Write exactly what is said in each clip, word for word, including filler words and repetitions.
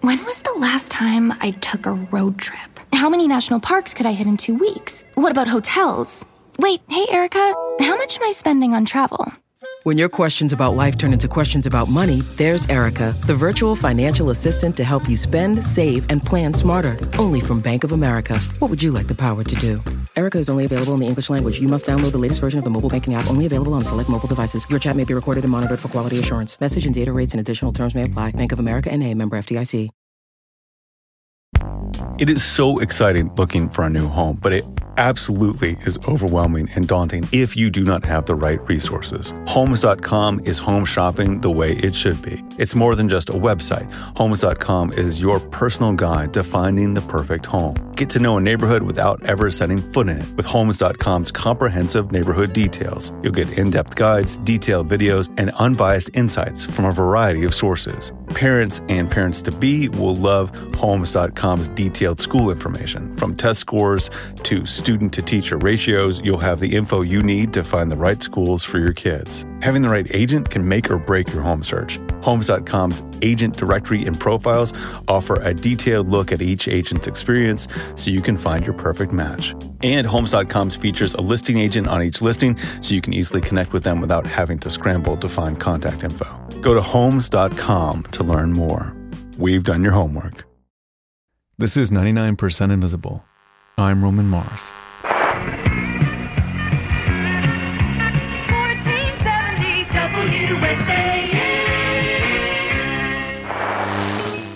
When was the last time I took a road trip? How many national parks could I hit in two weeks? What about hotels? Wait, hey, Erica, how much am I spending on travel? When your questions about life turn into questions about money, there's Erica, the virtual financial assistant to help you spend, save, and plan smarter. Only from Bank of America. What would you like the power to do? Erica is only available in the English language. You must download the latest version of the mobile banking app, only available on select mobile devices. Your chat may be recorded and monitored for quality assurance. Message and data rates and additional terms may apply. Bank of America N A, member F D I C. It is so exciting looking for a new home, but it absolutely is overwhelming and daunting if you do not have the right resources. Homes dot com is home shopping the way it should be. It's more than just a website. Homes dot com is your personal guide to finding the perfect home. Get to know a neighborhood without ever setting foot in it with Homes dot com's comprehensive neighborhood details. You'll get in-depth guides, detailed videos, and unbiased insights from a variety of sources. Parents and parents-to-be will love Homes dot com's detailed school information. From test scores to student-to-teacher ratios, you'll have the info you need to find the right schools for your kids. Having the right agent can make or break your home search. Homes dot com's agent directory and profiles offer a detailed look at each agent's experience so you can find your perfect match. And Homes dot com's features a listing agent on each listing so you can easily connect with them without having to scramble to find contact info. Go to Homes dot com to learn more. We've done your homework. This is ninety-nine percent Invisible. I'm Roman Mars. fourteen seventy W S A N.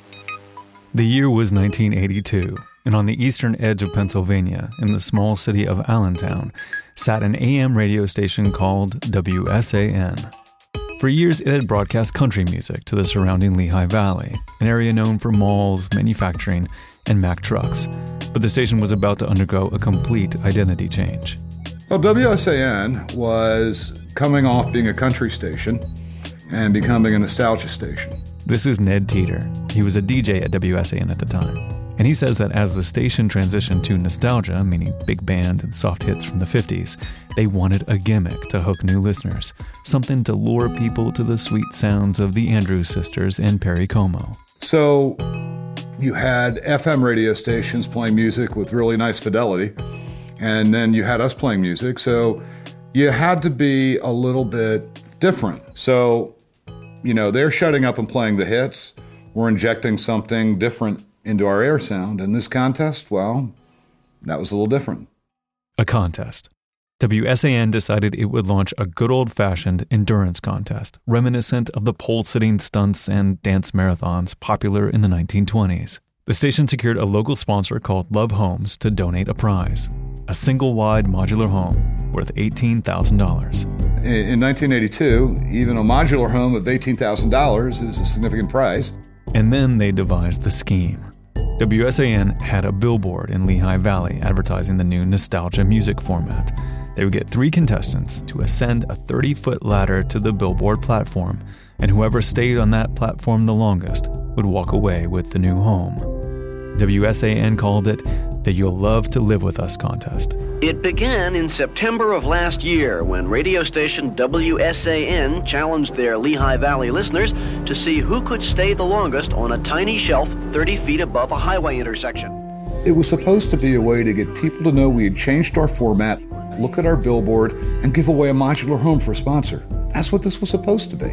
The year was nineteen eighty-two, and on the eastern edge of Pennsylvania, in the small city of Allentown, sat an A M radio station called W S A N. For years, it had broadcast country music to the surrounding Lehigh Valley, an area known for malls, manufacturing, and Mack trucks. But the station was about to undergo a complete identity change. Well, W S A N was coming off being a country station and becoming a nostalgia station. This is Ned Teeter. He was a D J at W S A N at the time. And he says that as the station transitioned to nostalgia, meaning big band and soft hits from the fifties, they wanted a gimmick to hook new listeners, something to lure people to the sweet sounds of the Andrews Sisters and Perry Como. So you had F M radio stations playing music with really nice fidelity, and then you had us playing music, so you had to be a little bit different. So, you know, they're shutting up and playing the hits. We're injecting something different into our air sound. And this contest, well, that was a little different. A contest. W S A N decided it would launch a good old-fashioned endurance contest, reminiscent of the pole-sitting stunts and dance marathons popular in the nineteen twenties. The station secured a local sponsor called Love Homes to donate a prize, a single-wide modular home worth eighteen thousand dollars. In nineteen eighty-two, even a modular home of eighteen thousand dollars is a significant prize. And then they devised the scheme. W S A N had a billboard in Lehigh Valley advertising the new nostalgia music format. They would get three contestants to ascend a thirty-foot ladder to the billboard platform, and whoever stayed on that platform the longest would walk away with the new home. W S A N called it the You'll Love to Live With Us contest. It began in September of last year when radio station W S A N challenged their Lehigh Valley listeners to see who could stay the longest on a tiny shelf thirty feet above a highway intersection. It was supposed to be a way to get people to know we had changed our format, look at our billboard, and give away a modular home for a sponsor. That's what this was supposed to be.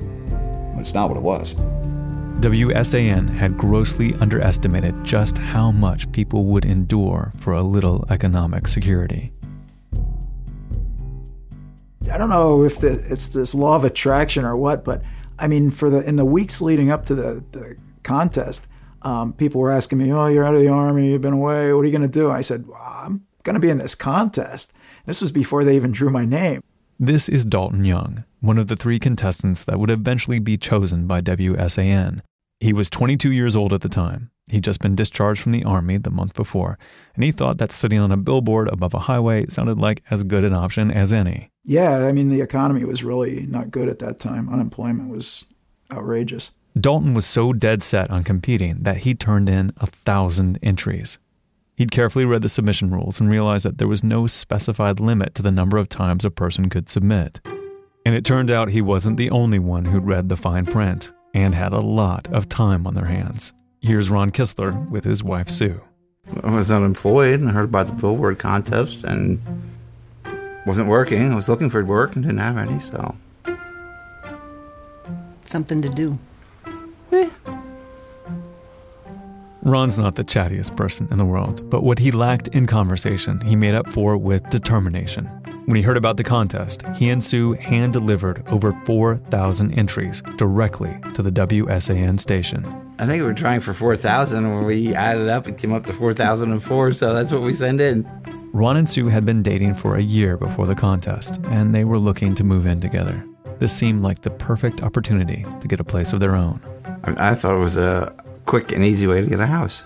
But it's not what it was. W S A N had grossly underestimated just how much people would endure for a little economic security. I don't know if the, it's this law of attraction or what, but I mean, for the in the weeks leading up to the, the contest, um, people were asking me, "Oh, you're out of the Army, you've been away, what are you going to do?" I said, well, "I'm going to be in this contest." This was before they even drew my name. This is Dalton Young, one of the three contestants that would eventually be chosen by W S A N. He was twenty-two years old at the time. He'd just been discharged from the Army the month before, and he thought that sitting on a billboard above a highway sounded like as good an option as any. Yeah, I mean, the economy was really not good at that time. Unemployment was outrageous. Dalton was so dead set on competing that he turned in a thousand entries. He'd carefully read the submission rules and realized that there was no specified limit to the number of times a person could submit. And it turned out he wasn't the only one who'd read the fine print. and had a lot of time on their hands. Here's Ron Kistler with his wife, Sue. I was unemployed and heard about the Billboard contest and wasn't working. I was looking for work and didn't have any, so. Something to do. Eh. Ron's not the chattiest person in the world, but what he lacked in conversation, he made up for with determination. When he heard about the contest, he and Sue hand-delivered over four thousand entries directly to the W S A N station. I think we were trying for four thousand, and we added up and came up to four thousand four, so that's what we sent in. Ron and Sue had been dating for a year before the contest, and they were looking to move in together. This seemed like the perfect opportunity to get a place of their own. I, I thought it was a quick and easy way to get a house.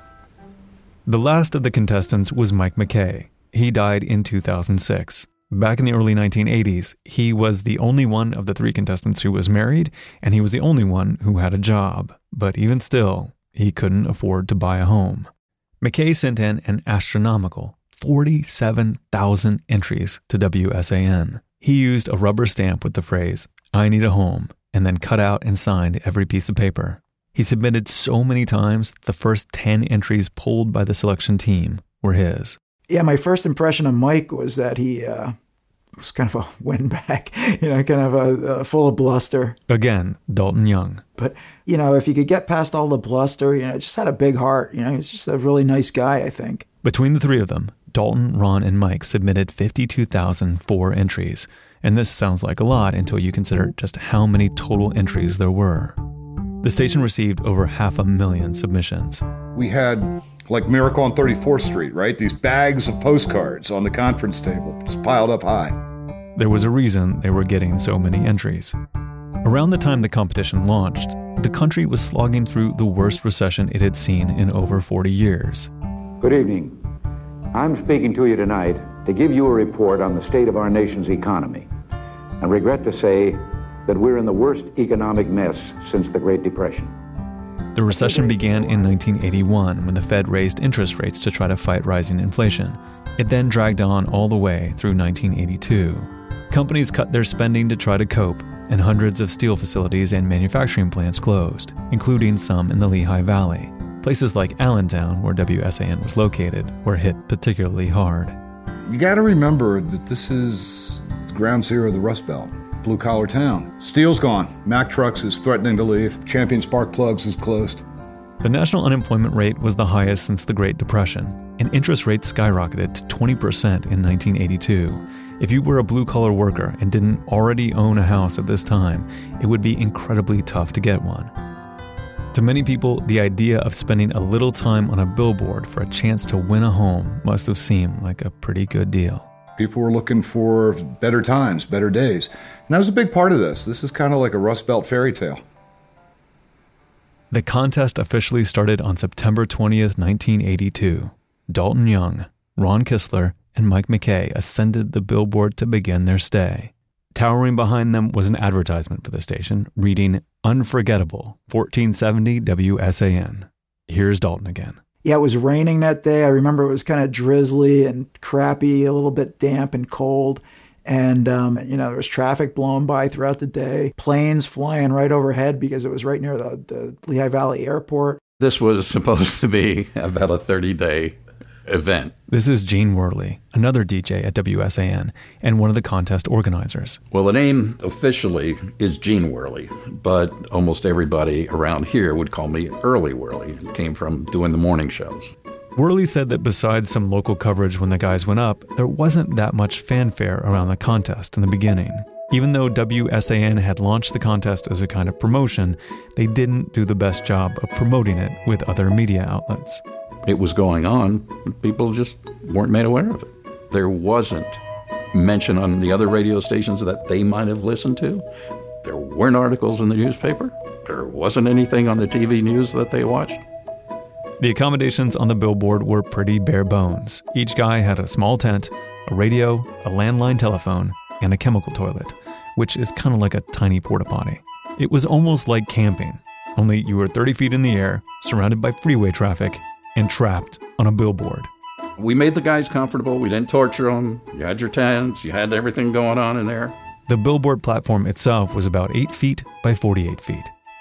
The last of the contestants was Mike McKay. He died in two thousand six. Back in the early nineteen eighties, he was the only one of the three contestants who was married, and he was the only one who had a job. But even still, he couldn't afford to buy a home. McKay sent in an astronomical forty-seven thousand entries to W S A N. He used a rubber stamp with the phrase, "I need a home," and then cut out and signed every piece of paper. He submitted so many times, the first ten entries pulled by the selection team were his. Yeah, my first impression of Mike was that he uh, was kind of a windbag, you know, kind of a, a full of bluster. Again, Dalton Young. But, you know, if you could get past all the bluster, you know, just had a big heart. You know, he was just a really nice guy, I think. Between the three of them, Dalton, Ron, and Mike submitted fifty-two thousand four entries. And this sounds like a lot until you consider just how many total entries there were. The station received over half a million submissions. We had, like Miracle on thirty-fourth Street, right? These bags of postcards on the conference table, just piled up high. There was a reason they were getting so many entries. Around the time the competition launched, the country was slogging through the worst recession it had seen in over forty years. Good evening. I'm speaking to you tonight to give you a report on the state of our nation's economy, and regret to say that we're in the worst economic mess since the Great Depression. The recession began in nineteen eighty-one when the Fed raised interest rates to try to fight rising inflation. It then dragged on all the way through nineteen eighty-two. Companies cut their spending to try to cope, and hundreds of steel facilities and manufacturing plants closed, including some in the Lehigh Valley. Places like Allentown, where W S A N was located, were hit particularly hard. You got to remember that this is ground zero of the Rust Belt. Blue-collar town. Steel's gone. Mack Trucks is threatening to leave. Champion Spark Plugs is closed. The national unemployment rate was the highest since the Great Depression, and interest rates skyrocketed to twenty percent in nineteen eighty-two. If you were a blue-collar worker and didn't already own a house at this time, it would be incredibly tough to get one. To many people, the idea of spending a little time on a billboard for a chance to win a home must have seemed like a pretty good deal. People were looking for better times, better days. And that was a big part of this. This is kind of like a Rust Belt fairy tale. The contest officially started on September twentieth, nineteen eighty-two. Dalton Young, Ron Kistler, and Mike McKay ascended the billboard to begin their stay. Towering behind them was an advertisement for the station reading, "Unforgettable, fourteen seventy W S A N." Here's Dalton again. Yeah, it was raining that day. I remember it was kind of drizzly and crappy, a little bit damp and cold. And, um, you know, there was traffic blowing by throughout the day, planes flying right overhead because it was right near the, the Lehigh Valley Airport. This was supposed to be about a thirty-day event. This is Gene Worley, another D J at W S A N and one of the contest organizers. Well, the name officially is Gene Worley, but almost everybody around here would call me Early Worley. It came from doing the morning shows. Worley said that besides some local coverage when the guys went up, there wasn't that much fanfare around the contest in the beginning. Even though W S A N had launched the contest as a kind of promotion, they didn't do the best job of promoting it with other media outlets. It was going on, people just weren't made aware of it. There wasn't mention on the other radio stations that they might have listened to. There weren't articles in the newspaper. There wasn't anything on the T V news that they watched. The accommodations on the billboard were pretty bare bones. Each guy had a small tent, a radio, a landline telephone, and a chemical toilet, which is kind of like a tiny porta potty. It was almost like camping, only you were thirty feet in the air, surrounded by freeway traffic, and trapped on a billboard. We made the guys comfortable. We didn't torture them. You had your tents. You had everything going on in there. The billboard platform itself was about eight feet by forty-eight feet.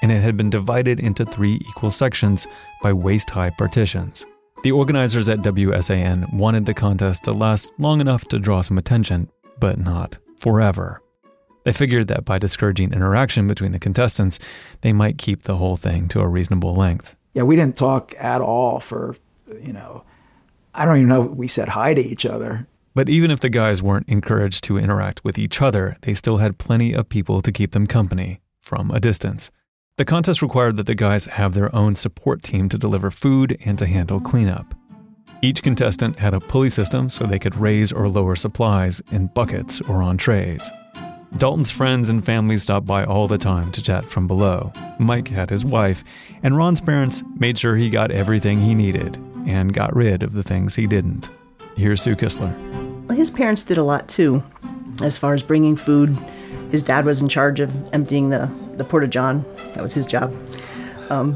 and it had been divided into three equal sections by waist-high partitions. The organizers at W S A N wanted the contest to last long enough to draw some attention, but not forever. They figured that by discouraging interaction between the contestants, they might keep the whole thing to a reasonable length. Yeah, we didn't talk at all for, you know, I don't even know if we said hi to each other. But even if the guys weren't encouraged to interact with each other, they still had plenty of people to keep them company from a distance. The contest required that the guys have their own support team to deliver food and to handle cleanup. Each contestant had a pulley system so they could raise or lower supplies in buckets or on trays. Dalton's friends and family stopped by all the time to chat from below. Mike had his wife, and Ron's parents made sure he got everything he needed and got rid of the things he didn't. Here's Sue Kistler. Well, his parents did a lot too, as far as bringing food. His dad was in charge of emptying the, the porta-john. That was his job. Um.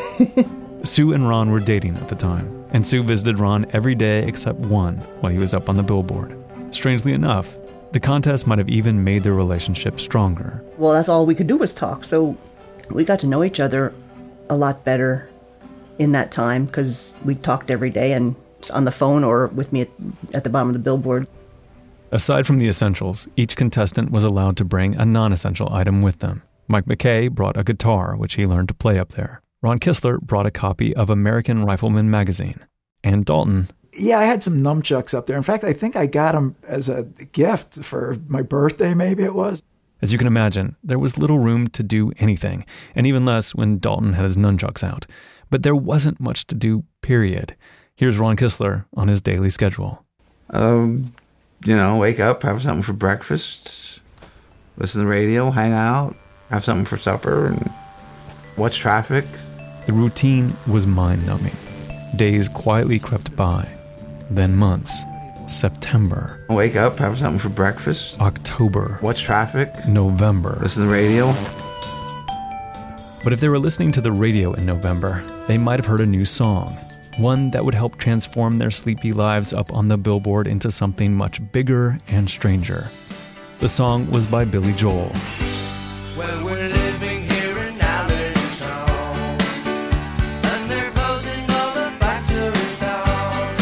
Sue and Ron were dating at the time, and Sue visited Ron every day except one while he was up on the billboard. Strangely enough, the contest might have even made their relationship stronger. Well, that's all we could do was talk. So we got to know each other a lot better in that time because we talked every day and on the phone or with me at, at the bottom of the billboard. Aside from the essentials, each contestant was allowed to bring a non-essential item with them. Mike McKay brought a guitar, which he learned to play up there. Ron Kistler brought a copy of American Rifleman magazine. And Dalton... Yeah, I had some nunchucks up there. In fact, I think I got them as a gift for my birthday, maybe it was. As you can imagine, there was little room to do anything, and even less when Dalton had his nunchucks out. But there wasn't much to do, period. Here's Ron Kistler on his daily schedule. Um, you know, wake up, have something for breakfast, listen to the radio, hang out, have something for supper, and watch traffic. The routine was mind-numbing. Days quietly crept by. Then months. September. Wake up, have something for breakfast. October. Watch traffic. November. Listen to the radio. But if they were listening to the radio in November, they might have heard a new song. One that would help transform their sleepy lives up on the billboard into something much bigger and stranger. The song was by Billy Joel. Well, we're living here in Allentown, and they're closing all the factories down.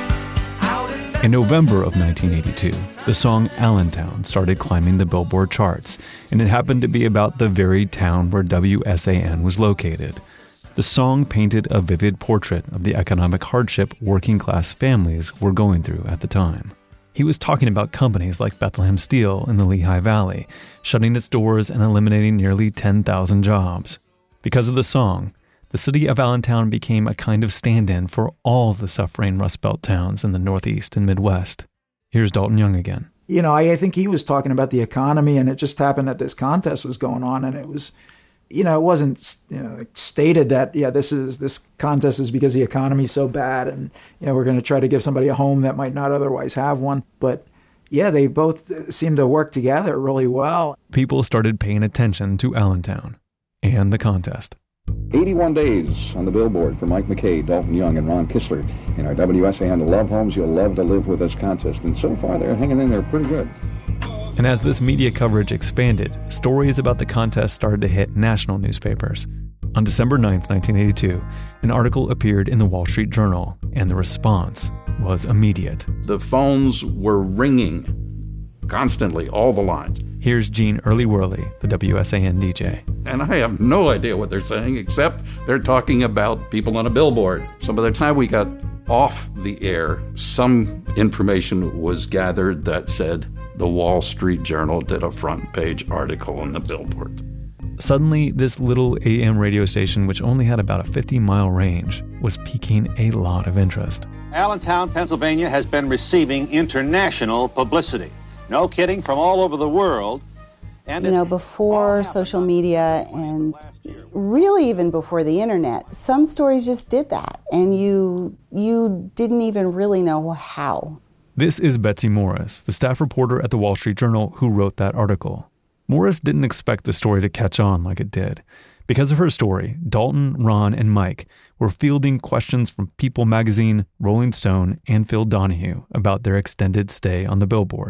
In November of nineteen eighty-two, the song Allentown started climbing the Billboard charts, and it happened to be about the very town where W S A N was located. The song painted a vivid portrait of the economic hardship working-class families were going through at the time. He was talking about companies like Bethlehem Steel in the Lehigh Valley, shutting its doors and eliminating nearly ten thousand jobs. Because of the song, the city of Allentown became a kind of stand-in for all the suffering Rust Belt towns in the Northeast and Midwest. Here's Dalton Young again. You know, I, I think he was talking about the economy, and it just happened that this contest was going on, and it was... You know, it wasn't you know, stated that, yeah, this is this contest is because the economy's so bad and, you know, we're going to try to give somebody a home that might not otherwise have one. But, yeah, they both seemed to work together really well. People started paying attention to Allentown and the contest. eighty-one days on the billboard for Mike McKay, Dalton Young, and Ron Kistler in our W S A N Love Homes You'll Love to Live With Us contest. And so far, they're hanging in there pretty good. And as this media coverage expanded, stories about the contest started to hit national newspapers. On December ninth, nineteen eighty-two, an article appeared in the Wall Street Journal, and the response was immediate. The phones were ringing constantly, all the lines. Here's Gene Early-Worley, the W S A N D J. And I have no idea what they're saying, except they're talking about people on a billboard. So by the time we got off the air, some information was gathered that said the Wall Street Journal did a front page article on the billboard. Suddenly, this little A M radio station, which only had about a fifty mile range, was piquing a lot of interest. Allentown, Pennsylvania has been receiving international publicity. No kidding, from all over the world. And you know, before social media and really even before the internet, some stories just did that, and you you didn't even really know how. This is Betsy Morris, the staff reporter at the Wall Street Journal who wrote that article. Morris didn't expect the story to catch on like it did. Because of her story, Dalton, Ron, and Mike were fielding questions from People magazine, Rolling Stone, and Phil Donahue about their extended stay on the billboard.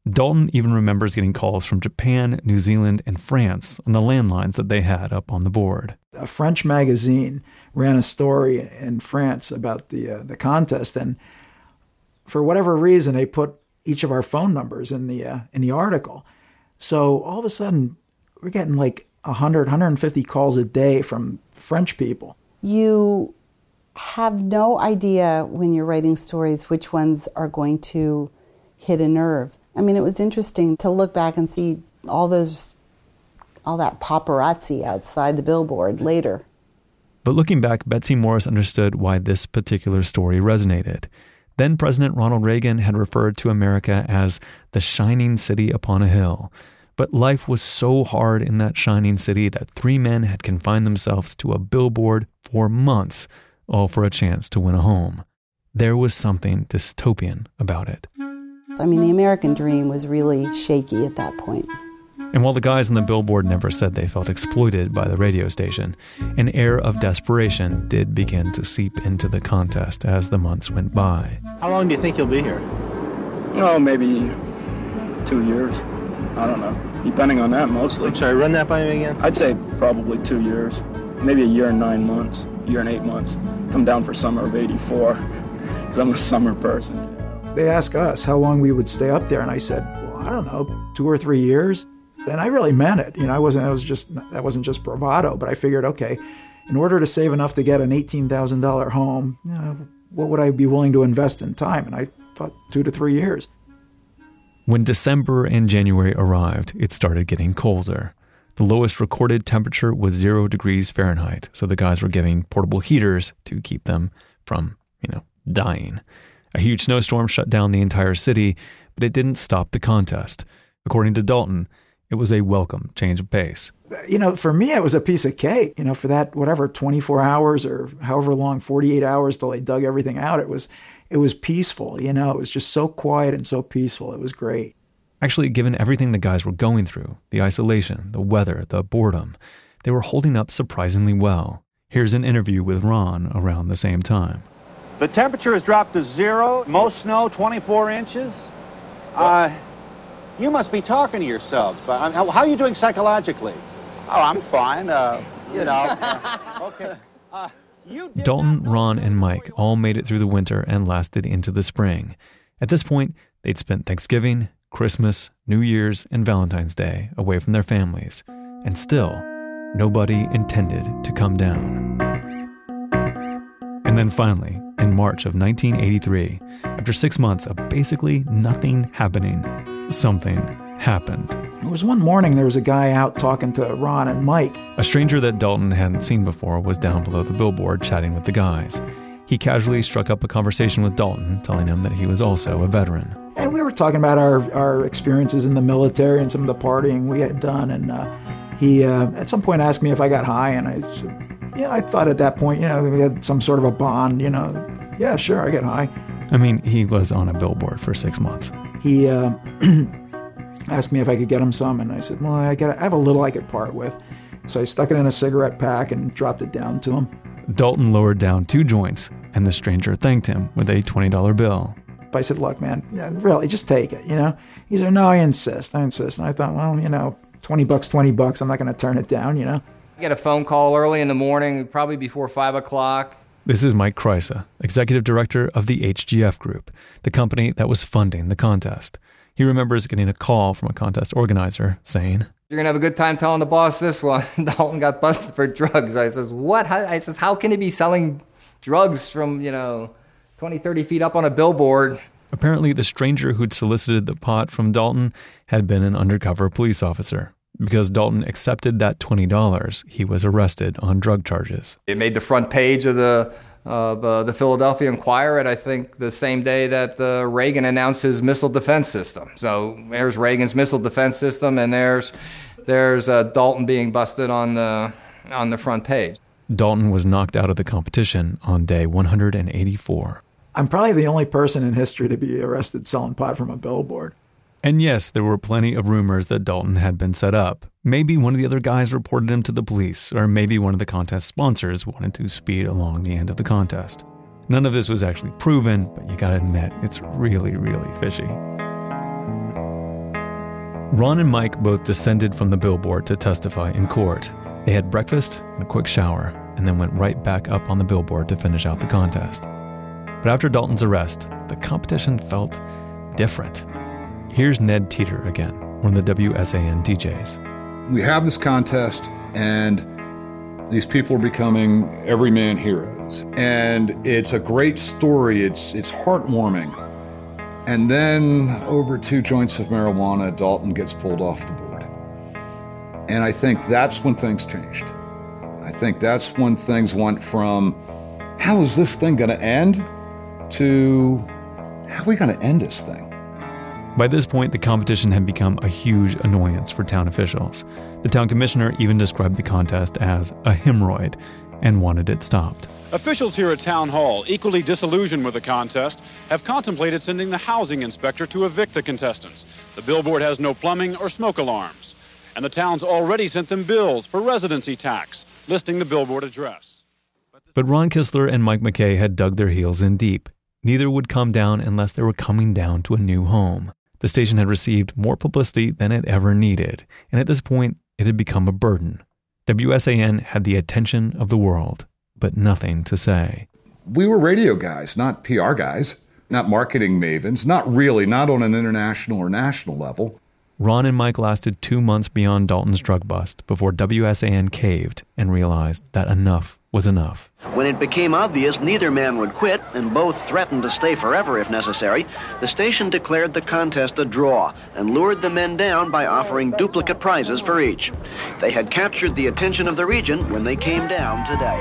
Dalton even remembers getting calls from Japan, New Zealand, and France on the landlines that they had up on the board. A French magazine ran a story in France about the uh, the contest, and for whatever reason, they put each of our phone numbers in the uh, in the article. So all of a sudden, we're getting like one hundred, one hundred fifty calls a day from French people. You have no idea when you're writing stories which ones are going to hit a nerve. I mean, it was interesting to look back and see all those, all that paparazzi outside the billboard later. But looking back, Betsy Morris understood why this particular story resonated. Then President Ronald Reagan had referred to America as the shining city upon a hill. But life was so hard in that shining city that three men had confined themselves to a billboard for months, all for a chance to win a home. There was something dystopian about it. I mean, the American dream was really shaky at that point. And while the guys on the billboard never said they felt exploited by the radio station, an air of desperation did begin to seep into the contest as the months went by. How long do you think you'll be here? Oh, maybe two years. I don't know. Depending on that, mostly. I'm sorry, run that by me again? I'd say probably two years. Maybe a year and nine months. A year and eight months. Come down for summer of eighty-four, because I'm a summer person. They asked us how long we would stay up there, and I said, well, I don't know, two or three years. And I really meant it. You know, I wasn't, I was just, that wasn't just bravado, but I figured, okay, in order to save enough to get an eighteen thousand dollars home, you know, what would I be willing to invest in time? And I thought two to three years. When December and January arrived, it started getting colder. The lowest recorded temperature was zero degrees Fahrenheit, so the guys were giving portable heaters to keep them from, you know, dying. A huge snowstorm shut down the entire city, but it didn't stop the contest. According to Dalton, it was a welcome change of pace. You know, for me, it was a piece of cake. You know, for that, whatever, twenty-four hours or however long, forty-eight hours till they dug everything out, it was it was peaceful. You know, it was just so quiet and so peaceful. It was great. Actually, given everything the guys were going through, the isolation, the weather, the boredom, they were holding up surprisingly well. Here's an interview with Ron around the same time. The temperature has dropped to zero. Most snow, twenty-four inches. Uh, you must be talking to yourselves. But how, how are you doing psychologically? Oh, I'm fine. Uh, you know. Uh, okay. Uh, you Dalton, Ron, and Mike all made it through the winter and lasted into the spring. At this point, they'd spent Thanksgiving, Christmas, New Year's, and Valentine's Day away from their families. And still, nobody intended to come down. And then finally, in March of nineteen eighty-three, after six months of basically nothing happening, something happened. It was one morning, there was a guy out talking to Ron and Mike. A stranger that Dalton hadn't seen before was down below the billboard chatting with the guys. He casually struck up a conversation with Dalton, telling him that he was also a veteran. And we were talking about our, our experiences in the military and some of the partying we had done. And uh, he, uh, at some point, asked me if I got high. And I said, yeah, I thought at that point, you know, we had some sort of a bond, you know. Yeah, sure, I get high. I mean, he was on a billboard for six months. He uh, asked me if I could get him some. And I said, well, I, got, I have a little I could part with. So I stuck it in a cigarette pack and dropped it down to him. Dalton lowered down two joints, and the stranger thanked him with a twenty dollar bill. I said, look, man, really, just take it, you know? He said, no, I insist, I insist. And I thought, well, you know, twenty bucks, twenty bucks, I'm not going to turn it down, you know? I get a phone call early in the morning, probably before five o'clock. This is Mike Kreisa, executive director of the H G F Group, the company that was funding the contest. He remembers getting a call from a contest organizer saying, you're going to have a good time telling the boss this one. Dalton got busted for drugs. I says, what? How? I says, how can he be selling drugs from, you know, twenty, thirty feet up on a billboard? Apparently, the stranger who'd solicited the pot from Dalton had been an undercover police officer. Because Dalton accepted that twenty dollars, he was arrested on drug charges. It made the front page of the of uh, the Philadelphia Inquirer, and I think the same day that uh, Reagan announced his missile defense system. So there's Reagan's missile defense system, and there's there's uh, Dalton being busted on the on the front page. Dalton was knocked out of the competition on day one hundred eighty-four. I'm probably the only person in history to be arrested selling pot from a billboard. And yes, there were plenty of rumors that Dalton had been set up. Maybe one of the other guys reported him to the police, or maybe one of the contest sponsors wanted to speed along the end of the contest. None of this was actually proven, but you gotta admit, it's really, really fishy. Ron and Mike both descended from the billboard to testify in court. They had breakfast and a quick shower, and then went right back up on the billboard to finish out the contest. But after Dalton's arrest, the competition felt different. Here's Ned Teeter again, one of the W S A N D Js. We have this contest, and these people are becoming everyman heroes. And it's a great story. It's it's heartwarming. And then over two joints of marijuana, Dalton gets pulled off the board. And I think that's when things changed. I think that's when things went from, how is this thing going to end, to how are we going to end this thing? By this point, the competition had become a huge annoyance for town officials. The town commissioner even described the contest as a hemorrhoid and wanted it stopped. Officials here at Town Hall, equally disillusioned with the contest, have contemplated sending the housing inspector to evict the contestants. The billboard has no plumbing or smoke alarms. And the town's already sent them bills for residency tax, listing the billboard address. But Ron Kistler and Mike McKay had dug their heels in deep. Neither would come down unless they were coming down to a new home. The station had received more publicity than it ever needed, and at this point, it had become a burden. W S A N had the attention of the world, but nothing to say. We were radio guys, not P R guys, not marketing mavens, not really, not on an international or national level. Ron and Mike lasted two months beyond Dalton's drug bust before W S A N caved and realized that enough was enough. When it became obvious neither man would quit, and both threatened to stay forever if necessary, the station declared the contest a draw and lured the men down by offering duplicate prizes for each. They had captured the attention of the region when they came down today.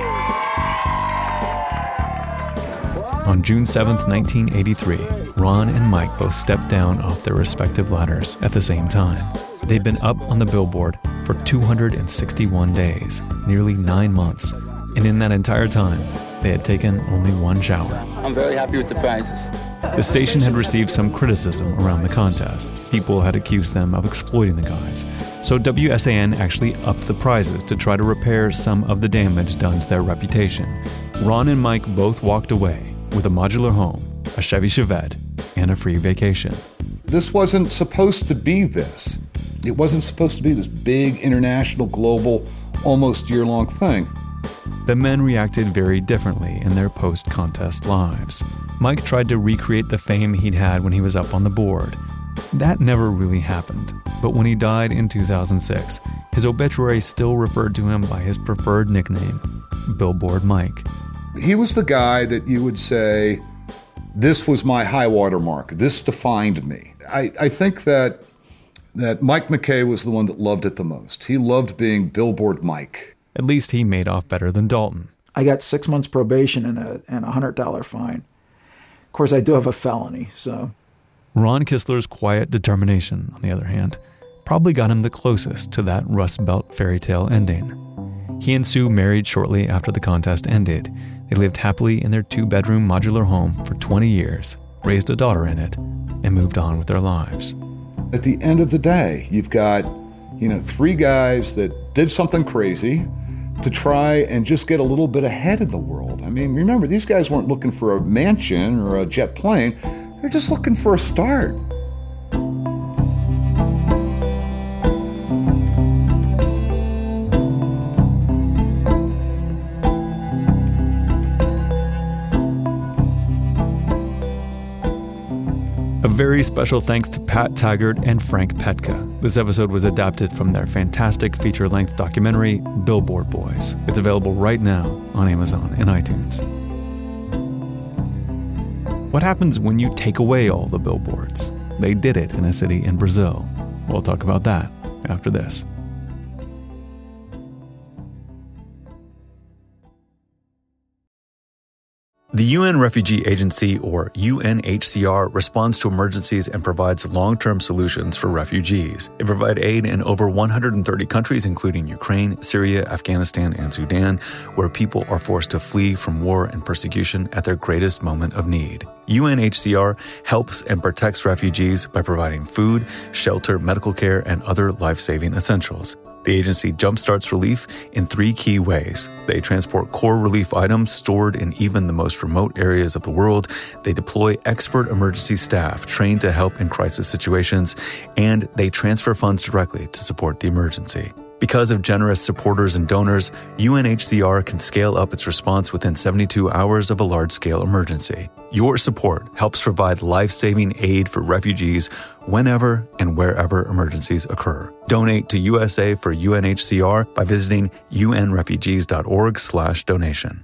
On June seventh, nineteen eighty-three, Ron and Mike both stepped down off their respective ladders at the same time. They'd been up on the billboard for two hundred sixty-one days, nearly nine months. And in that entire time, they had taken only one shower. I'm very happy with the prizes. The station had received some criticism around the contest. People had accused them of exploiting the guys. So W S A N actually upped the prizes to try to repair some of the damage done to their reputation. Ron and Mike both walked away with a modular home, a Chevy Chevette, and a free vacation. This wasn't supposed to be this. It wasn't supposed to be this big, international, global, almost year-long thing. The men reacted very differently in their post-contest lives. Mike tried to recreate the fame he'd had when he was up on the board. That never really happened, but when he died in two thousand six, his obituary still referred to him by his preferred nickname, Billboard Mike. He was the guy that you would say, this was my high water mark. This defined me. I, I think that, that Mike McKay was the one that loved it the most. He loved being Billboard Mike. At least he made off better than Dalton. I got six months probation and a and a one hundred dollars fine. Of course, I do have a felony, so... Ron Kistler's quiet determination, on the other hand, probably got him the closest to that Rust Belt fairy tale ending. He and Sue married shortly after the contest ended. They lived happily in their two-bedroom modular home for twenty years, raised a daughter in it, and moved on with their lives. At the end of the day, you've got, you know, three guys that did something crazy to try and just get a little bit ahead of the world. I mean, remember, these guys weren't looking for a mansion or a jet plane. They're just looking for a start. A very special thanks to Pat Taggart and Frank Petka. This episode was adapted from their fantastic feature-length documentary, Billboard Boys. It's available right now on Amazon and iTunes. What happens when you take away all the billboards? They did it in a city in Brazil. We'll talk about that after this. The U N Refugee Agency, or U N H C R, responds to emergencies and provides long-term solutions for refugees. They provide aid in over one hundred thirty countries, including Ukraine, Syria, Afghanistan, and Sudan, where people are forced to flee from war and persecution at their greatest moment of need. U N H C R helps and protects refugees by providing food, shelter, medical care, and other life-saving essentials. The agency jumpstarts relief in three key ways. They transport core relief items stored in even the most remote areas of the world. They deploy expert emergency staff trained to help in crisis situations. And they transfer funds directly to support the emergency. Because of generous supporters and donors, U N H C R can scale up its response within seventy-two hours of a large-scale emergency. Your support helps provide life-saving aid for refugees whenever and wherever emergencies occur. Donate to U S A for U N H C R by visiting unrefugees.org slash donation.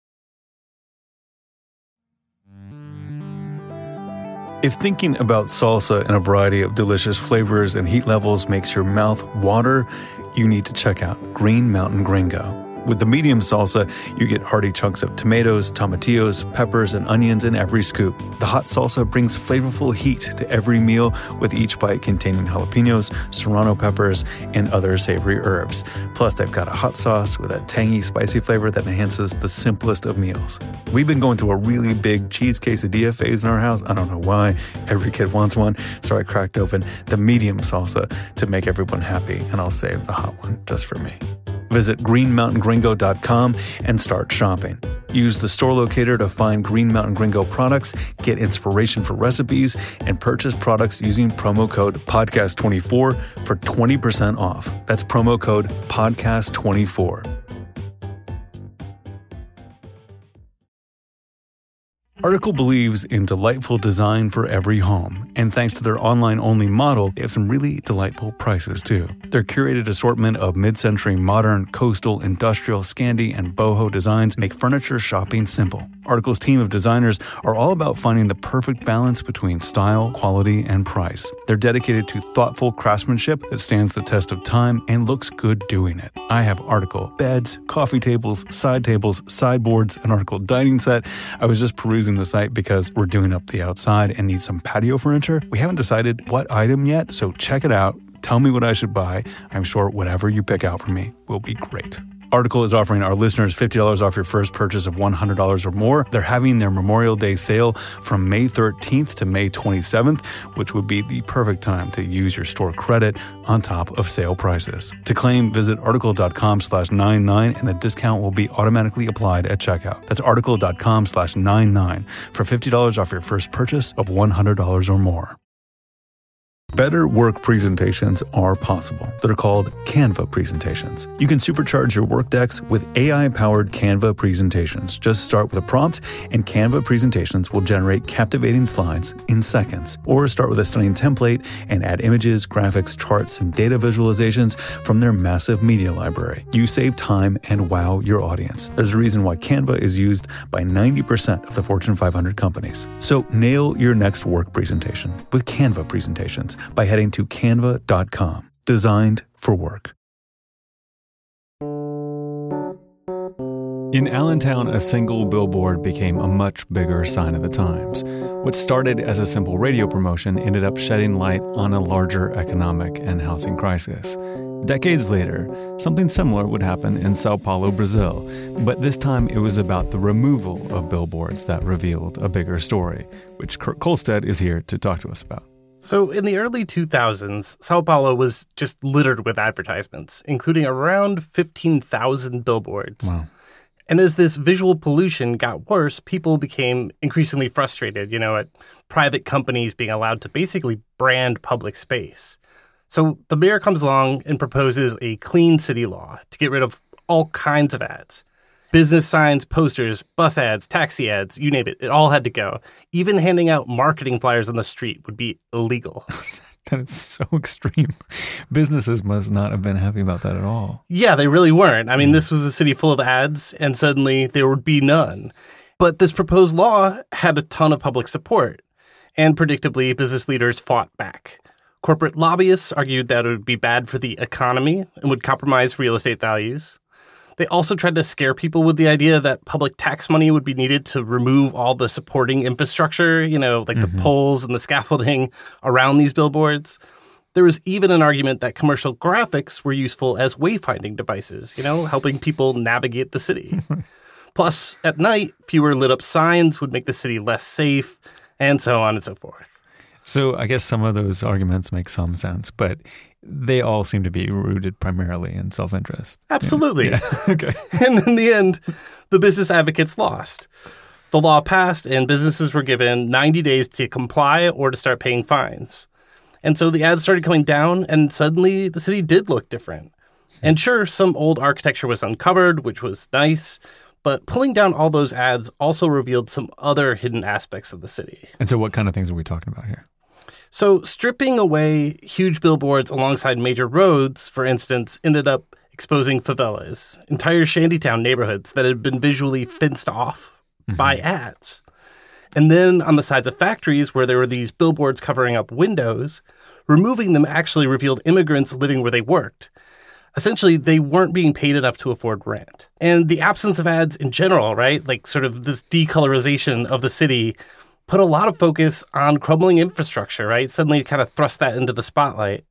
If thinking about salsa in a variety of delicious flavors and heat levels makes your mouth water, you need to check out Green Mountain Gringo. With the medium salsa, you get hearty chunks of tomatoes, tomatillos, peppers, and onions in every scoop. The hot salsa brings flavorful heat to every meal, with each bite containing jalapenos, serrano peppers, and other savory herbs. Plus, they've got a hot sauce with a tangy, spicy flavor that enhances the simplest of meals. We've been going through a really big cheese quesadilla phase in our house. I don't know why. Every kid wants one, so I cracked open the medium salsa to make everyone happy, and I'll save the hot one just for me. Visit green mountain gringo dot com and start shopping. Use the store locator to find Green Mountain Gringo products, get inspiration for recipes, and purchase products using promo code podcast twenty-four for twenty percent off. That's promo code podcast twenty-four. Article believes in delightful design for every home, and thanks to their online-only model, they have some really delightful prices too. Their curated assortment of mid-century modern, coastal, industrial, Scandi, and boho designs make furniture shopping simple. Article's team of designers are all about finding the perfect balance between style, quality, and price. They're dedicated to thoughtful craftsmanship that stands the test of time and looks good doing it. I have Article beds, coffee tables, side tables, sideboards, an Article dining set. I was just perusing the site because we're doing up the outside and need some patio furniture. We haven't decided what item yet, so check it out. Tell me what I should buy. I'm sure whatever you pick out for me will be great. Article is offering our listeners fifty dollars off your first purchase of one hundred dollars or more. They're having their Memorial Day sale from May thirteenth to May twenty-seventh, which would be the perfect time to use your store credit on top of sale prices. To claim, visit article.com slash 99 and the discount will be automatically applied at checkout. That's article.com slash 99 for fifty dollars off your first purchase of one hundred dollars or more. Better work presentations are possible. They're called Canva presentations. You can supercharge your work decks with A I-powered Canva presentations. Just start with a prompt, and Canva presentations will generate captivating slides in seconds. Or start with a stunning template and add images, graphics, charts, and data visualizations from their massive media library. You save time and wow your audience. There's a reason why Canva is used by ninety percent of the Fortune five hundred companies. So nail your next work presentation with Canva presentations by heading to canva dot com. Designed for work. In Allentown, a single billboard became a much bigger sign of the times. What started as a simple radio promotion ended up shedding light on a larger economic and housing crisis. Decades later, something similar would happen in Sao Paulo, Brazil, but this time it was about the removal of billboards that revealed a bigger story, which Kurt Kolstad is here to talk to us about. So in the early two thousands, Sao Paulo was just littered with advertisements, including around fifteen thousand billboards. Wow. And as this visual pollution got worse, people became increasingly frustrated, you know, at private companies being allowed to basically brand public space. So the mayor comes along and proposes a clean city law to get rid of all kinds of ads. Business signs, posters, bus ads, taxi ads, you name it, it all had to go. Even handing out marketing flyers on the street would be illegal. That is so extreme. Businesses must not have been happy about that at all. Yeah, they really weren't. I mean, this was a city full of ads, and suddenly there would be none. But this proposed law had a ton of public support, and predictably, business leaders fought back. Corporate lobbyists argued that it would be bad for the economy and would compromise real estate values. They also tried to scare people with the idea that public tax money would be needed to remove all the supporting infrastructure, you know, like mm-hmm. the poles and the scaffolding around these billboards. There was even an argument that commercial graphics were useful as wayfinding devices, you know, helping people navigate the city. Plus, at night, fewer lit up signs would make the city less safe, and so on and so forth. So I guess some of those arguments make some sense, but they all seem to be rooted primarily in self-interest. Absolutely. Yeah. Okay. And in the end, the business advocates lost. The law passed and businesses were given ninety days to comply or to start paying fines. And so the ads started coming down and suddenly the city did look different. And sure, some old architecture was uncovered, which was nice, but pulling down all those ads also revealed some other hidden aspects of the city. And so what kind of things are we talking about here? So stripping away huge billboards alongside major roads, for instance, ended up exposing favelas, entire shantytown neighborhoods that had been visually fenced off mm-hmm. by ads. And then on the sides of factories where there were these billboards covering up windows, removing them actually revealed immigrants living where they worked. Essentially, they weren't being paid enough to afford rent. And the absence of ads in general, right, like sort of this decolorization of the city, put a lot of focus on crumbling infrastructure, right? Suddenly kind of thrust that into the spotlight.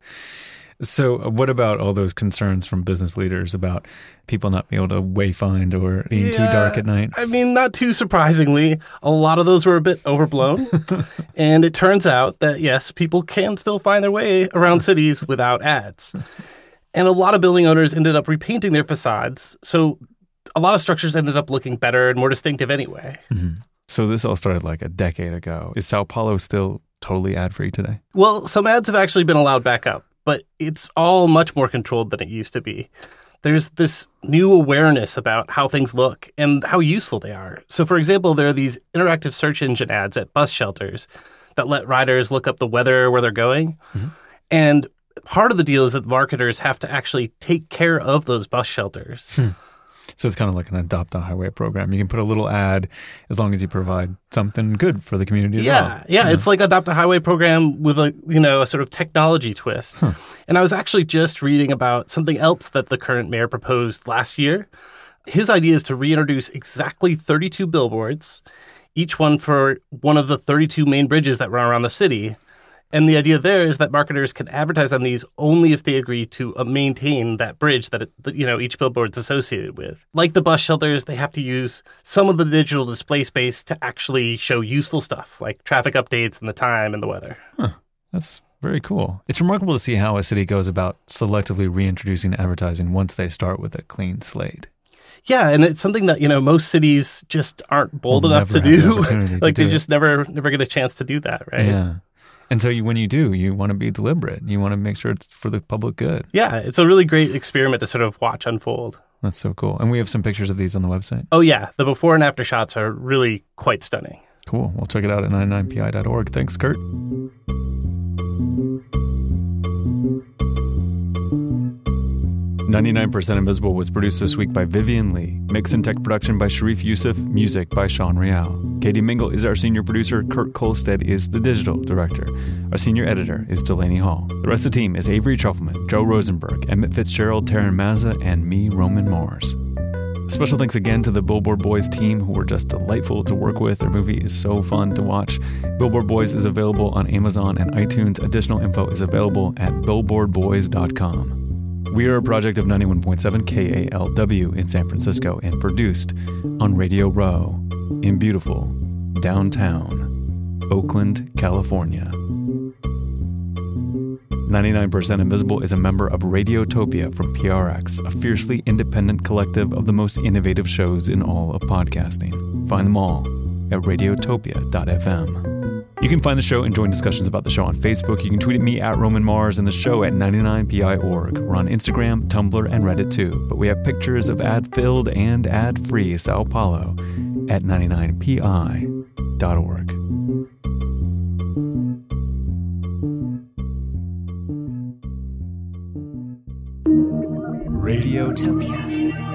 So what about all those concerns from business leaders about people not being able to wayfind or being yeah, too dark at night? I mean, not too surprisingly, a lot of those were a bit overblown. And it turns out that, yes, people can still find their way around cities without ads. And a lot of building owners ended up repainting their facades. So a lot of structures ended up looking better and more distinctive anyway. Mm-hmm. So this all started like a decade ago. Is Sao Paulo still totally ad-free today? Well, some ads have actually been allowed back up, but it's all much more controlled than it used to be. There's this new awareness about how things look and how useful they are. So, for example, there are these interactive search engine ads at bus shelters that let riders look up the weather where they're going. Mm-hmm. And part of the deal is that marketers have to actually take care of those bus shelters. Hmm. So it's kind of like an Adopt a Highway program. You can put a little ad as long as you provide something good for the community as yeah, well. Yeah, yeah. It's like Adopt a Highway program with a, you know, a sort of technology twist. Huh. And I was actually just reading about something else that the current mayor proposed last year. His idea is to reintroduce exactly thirty-two billboards, each one for one of the thirty-two main bridges that run around the city. And the idea there is that marketers can advertise on these only if they agree to uh, maintain that bridge that, it, that, you know, each billboard's associated with. Like the bus shelters, they have to use some of the digital display space to actually show useful stuff, like traffic updates and the time and the weather. Huh. That's very cool. It's remarkable to see how a city goes about selectively reintroducing advertising once they start with a clean slate. Yeah, and it's something that, you know, most cities just aren't bold We'll enough to never have the do. opportunity to Like do they it. just never never get a chance to do that, right? Yeah. And so you, when you do, you want to be deliberate. You want to make sure it's for the public good. Yeah, it's a really great experiment to sort of watch unfold. That's so cool. And we have some pictures of these on the website. Oh, yeah. The before and after shots are really quite stunning. Cool. We'll check it out at ninety-nine P I dot org. Thanks, Kurt. ninety-nine percent Invisible was produced this week by Vivian Lee. Mix and tech production by Sharif Youssef. Music by Sean Real. Katie Mingle is our senior producer. Kurt Kolstad is the digital director. Our senior editor is Delaney Hall. The rest of the team is Avery Trufelman, Joe Rosenberg, Emmett Fitzgerald, Taryn Mazza, and me, Roman Mars. Special thanks again to the Billboard Boys team, who were just delightful to work with. Their movie is so fun to watch. Billboard Boys is available on Amazon and iTunes. Additional info is available at billboard boys dot com. We are a project of ninety-one point seven K A L W in San Francisco and produced on Radio Row in beautiful downtown Oakland, California. ninety-nine percent Invisible is a member of Radiotopia from P R X, a fiercely independent collective of the most innovative shows in all of podcasting. Find them all at radiotopia dot f m. You can find the show and join discussions about the show on Facebook. You can tweet at me at Roman Mars and the show at ninety-nine P I dot org. We're on Instagram, Tumblr, and Reddit too. But we have pictures of ad-filled and ad-free Sao Paulo at ninety-nine P I dot org. Radiotopia.